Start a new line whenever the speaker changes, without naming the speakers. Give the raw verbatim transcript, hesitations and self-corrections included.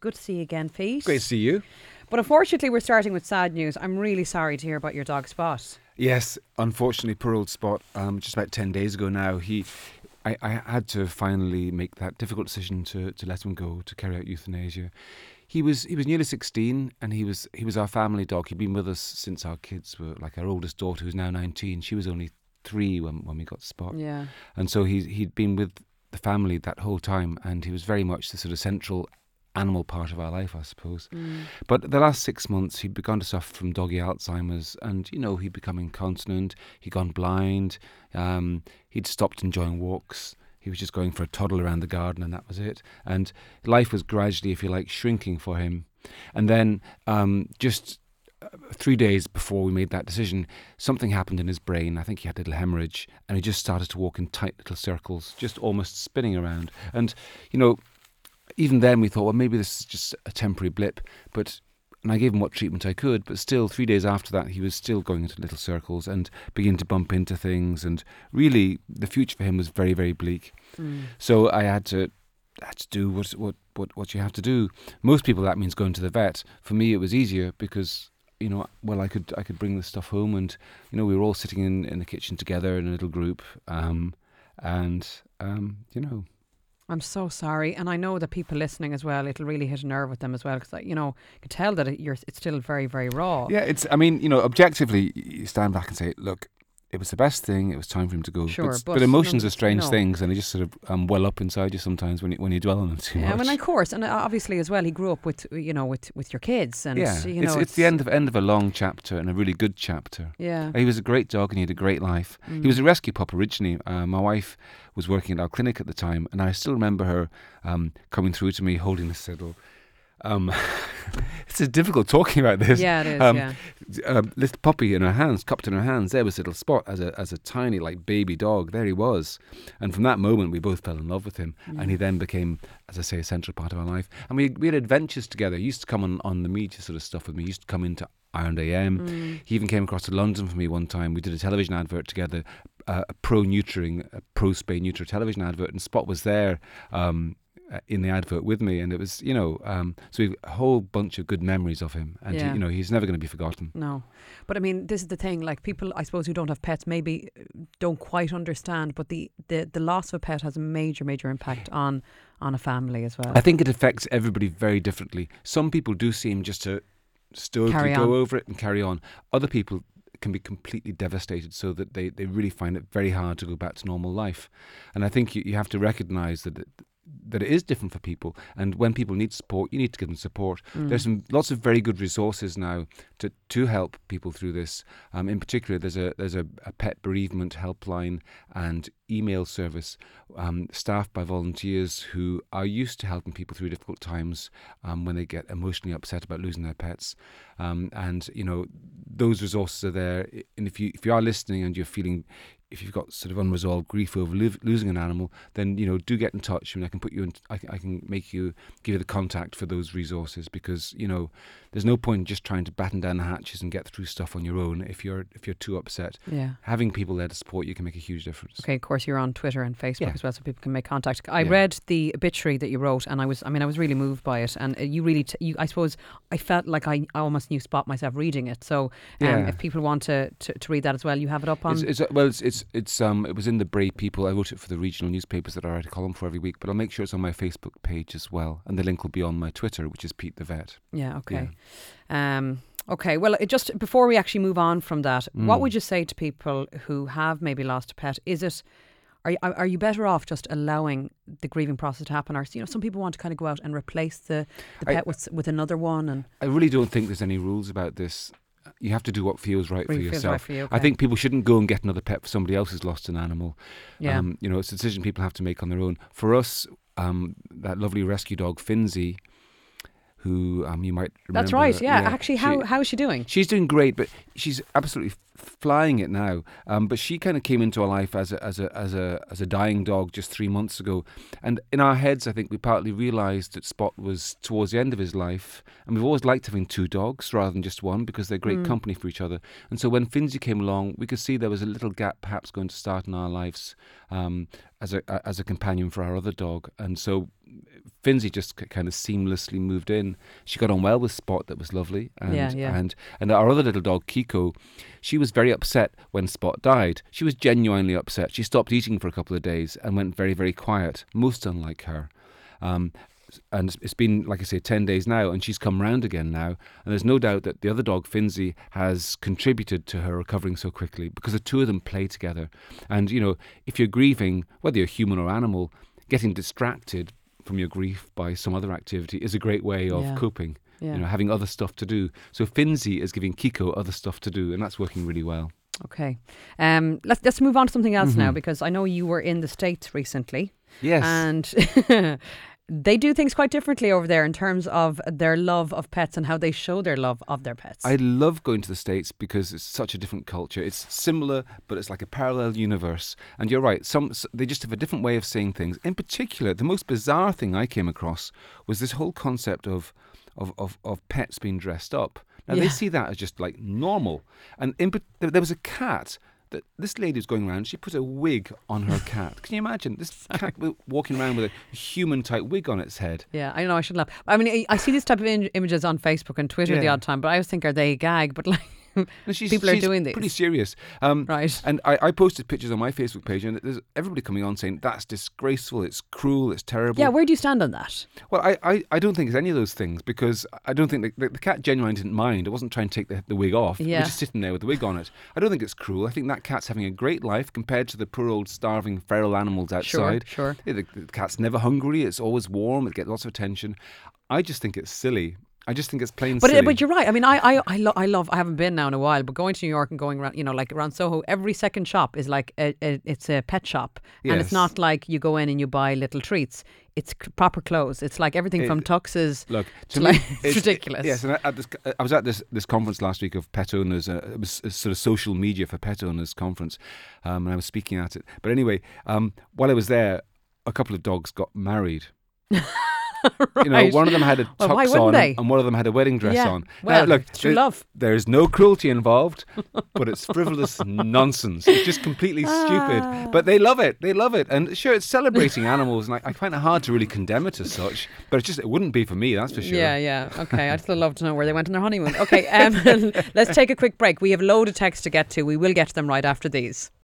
Good to see you again, Pete.
Great to see you.
But unfortunately, we're starting with sad news. I'm really sorry to hear about your dog Spot.
Yes, unfortunately, poor old Spot. Um, just about ten days ago now, he, I, I had to finally make that difficult decision to, to let him go, to carry out euthanasia. He was he was nearly sixteen, and he was he was our family dog. He'd been with us since our kids were like our oldest daughter, who's now nineteen. She was only three when when we got Spot.
Yeah.
And so he he'd been with the family that whole time, and he was very much the sort of central animal part of our life, I suppose.
Mm.
But the last six months, he'd begun to suffer from doggy Alzheimer's, and you know he'd become incontinent. He'd gone blind. Um, he'd stopped enjoying walks. He was just going for a toddle around the garden, and that was it. And life was gradually, if you like, shrinking for him. And then um, just uh, three days before we made that decision, something happened in his brain. I think he had a little hemorrhage, and he just started to walk in tight little circles, just almost spinning around. And, you know, even then we thought, well, maybe this is just a temporary blip. But and I gave him what treatment I could, but still, three days after that, he was still going into little circles and beginning to bump into things. And really, the future for him was very, very bleak.
Mm.
So I had to had to do what what what what you have to do. Most people, that means going to the vet. For me, it was easier because, you know, well, I could I could bring the stuff home, and you know, we were all sitting in, in the kitchen together in a little group, um, and um, you know.
I'm so sorry, and I know that people listening as well, it'll really hit a nerve with them as well, because you know, you can tell that it, you're, it's still very, very raw.
Yeah, it's. I mean, you know, objectively, you stand back and say, look, it was the best thing. It was time for him to go.
Sure,
but,
but,
but emotions
no,
are strange
no.
things, and they just sort of um, well up inside you sometimes when you when you dwell on them too
Yeah,
much.
I mean, of course, and obviously as well, he grew up with you know with, with your kids, and
yeah,
you know,
it's, it's it's the end of end of a long chapter and a really good chapter.
Yeah,
he was a great dog and he had a great life.
Mm.
He was a rescue pup originally. Uh, my wife was working at our clinic at the time, and I still remember her um, coming through to me holding the saddle. Um, it's a difficult talking about this.
Yeah, it is.
Um,
yeah,
a little puppy in her hands, cupped in her hands. There was little Spot as a as a tiny like baby dog. There he was, and from that moment we both fell in love with him.
Mm.
And he then became, as I say, a central part of our life. And we we had adventures together. He used to come on on the media sort of stuff with me. He used to come into Ireland A M.
Mm.
He even came across to London for me one time. We did a television advert together, uh, a pro neutering, a pro spay neuter television advert, and Spot was there. Um, Uh, in the advert with me, and it was, you know, um, so we've a whole bunch of good memories of him, and
Yeah.
he, you know, he's never going to be forgotten.
No, but I mean, this is the thing. Like people, I suppose, who don't have pets, maybe don't quite understand. But the, the, the loss of a pet has a major, major impact on on a family as well.
I think it affects everybody very differently. Some people do seem just to stoically
Carry
go
on.
over it and carry on. Other people can be completely devastated, so that they, they really find it very hard to go back to normal life. And I think you, you have to recognise that it, that it is different for people, and when people need support, you need to give them support.
Mm.
There's some lots of very good resources now to to help people through this. Um, in particular, there's a there's a, a pet bereavement helpline and email service um, staffed by volunteers who are used to helping people through difficult times um, when they get emotionally upset about losing their pets. Um, and you know, those resources are there. And if you if you are listening and you're feeling, if you've got sort of unresolved grief over lo- losing an animal, then, you know, do get in touch. I mean, I can put you in, I can, I can make you, give you the contact for those resources, because, you know, there's no point in just trying to batten down the hatches and get through stuff on your own if you're if you're too upset.
Yeah.
Having people there to support you can make a huge difference.
Okay, of course, you're on Twitter and Facebook
Yeah.
as well, so people can make contact. I
Yeah.
read the obituary that you wrote, and I was, I mean, I was really moved by it. And uh, you really, t- you, I suppose, I felt like I, I almost knew Spot myself reading it. So, um,
Yeah.
if people want to, to, to read that as well, you have it up on.
It's, it's, uh, well, it's, it's, it's, um, it was in the Bray People. I wrote it for the regional newspapers that I write a column for every week, but I'll make sure it's on my Facebook page as well. And the link will be on my Twitter, which is Pete the Vet.
Yeah, okay. Um, okay, well, it just before we actually move on from that,
Mm.
what would you say to people who have maybe lost a pet? Is it, are you, are you better off just allowing the grieving process to happen? Or, you know, some people want to kind of go out and replace the, the
I-
pet with with another one. And
I really don't think there's any rules about this. You have to do what feels right
Really
for
feels
yourself.
right for you,
I
okay.
think people shouldn't go and get another pet for somebody else who's lost an animal.
Yeah.
Um, you know, it's a decision people have to make on their own. For us, um, that lovely rescue dog, Finzi, who um, you might remember.
That's right, yeah. Actually,
she-
how how is she doing?
She's doing great, but she's absolutely flying it now. Um, but she kind of came into our life as a as a as a as a dying dog just three months ago, and in our heads, I think we partly realised that Spot was towards the end of his life, and we've always liked having two dogs rather than just one because they're great
Mm.
company for each other. And so when Finzi came along, we could see there was a little gap perhaps going to start in our lives um, as a as a companion for our other dog, and so Finzi just k- kind of seamlessly moved in. She got on well with Spot, that was lovely, and
Yeah, yeah.
and and our other little dog Kiko, she was very upset when Spot died. She was genuinely upset. She stopped eating for a couple of days and went very very quiet, most unlike her. Um, and it's- it's been, like I say, ten days now, and she's come round again now. And there's no doubt that the other dog, Finzi, has contributed to her recovering so quickly because the two of them play together. And, you know, if you're grieving, whether you're human or animal, getting distracted from your grief by some other activity is a great way of
Yeah.
coping,
Yeah.
you know, having other stuff to do. So Finzi is giving Kiko other stuff to do, and that's working really well.
Okay. Um, let's let's move on to something else now,
Mhm.
because I know you were in the States recently,
Yes.
and they do things quite differently over there in terms of their love of pets and how they show their love of their pets.
I love going to the States because it's such a different culture. It's similar, but it's like a parallel universe. And you're right, some s- they just have a different way of saying things. In particular, the most bizarre thing I came across was this whole concept of of, of, of pets being dressed up. Now,
Yeah.
they see that as just like normal. And in, pat- there there was a cat that this lady was going around, she put a wig on her cat. Can you imagine? This cat w- walking around with a human-type wig on its head.
Yeah, I know, I shouldn't laugh. I mean, I, I see these type of in- images on Facebook and Twitter the
Yeah.
odd time, but I always think, are they a gag? But like,
No, she's,
people are
she's
doing these.
pretty serious. Um,
Right.
And I, I posted pictures on my Facebook page, and there's everybody coming on saying that's disgraceful, it's cruel, it's terrible.
Yeah, where do you stand on that?
Well, I, I, I don't think it's any of those things because I don't think the, the, the cat genuinely didn't mind. It wasn't trying to take the, the wig off. It
Yeah.
was just sitting there with the wig on it. I don't think it's cruel. I think that cat's having a great life compared to the poor old starving feral animals outside.
Sure, sure.
Yeah, the, the cat's never hungry. It's always warm. It gets lots of attention. I just think it's silly. I just think it's plain
But
silly.
but you're right. I mean, I I I, lo- I love. I haven't been now in a while, but going to New York and going around, you know, like around Soho, every second shop is like a, a, it's a pet shop, and
Yes.
it's not like you go in and you buy little treats. It's c- proper clothes. It's like everything
It-
from tuxes.
Look,
to
to
like,
me,
it's ridiculous.
Yes, and I, at this, I was at this, this conference last week of pet owners. Uh, it was a sort of social media for pet owners conference, um, and I was speaking at it. But anyway, um, while I was there, a couple of dogs got married. You know,
Right.
one of them had a tux
Well, why wouldn't
on,
they?
and, and one of them had a wedding dress
Yeah.
on.
Well,
now, look,
it's true
there-
love.
There's no cruelty involved, but it's frivolous nonsense. It's just completely
Ah.
stupid. But they love it. They love it. And sure, it's celebrating animals, and I, I find it hard to really condemn it as such. But it's just it wouldn't be for me, that's for sure.
Yeah, yeah. Okay, I'd still love to know where they went on their honeymoon. Okay, um, let's take a quick break. We have a load of texts to get to. We will get to them right after these.